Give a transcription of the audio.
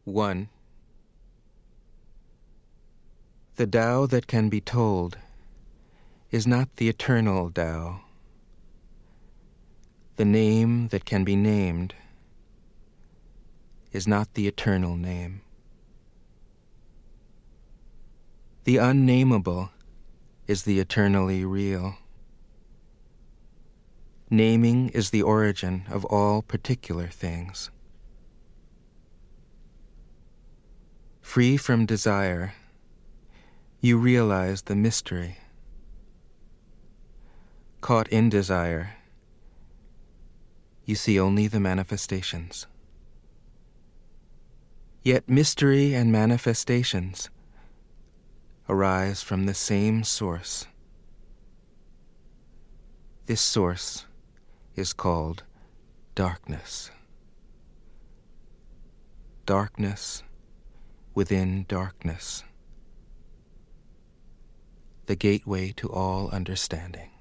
1. The Tao that can be told is not the eternal Tao. The name that can be named is not the eternal name. The unnameable is the eternally real. Naming is the origin of all particular things. Free from desire, you realize the mystery. Caught in desire, you see only the manifestations. Yet mystery and manifestations arise from the same source. This source is called darkness. Darkness within darkness. The gateway to all understanding.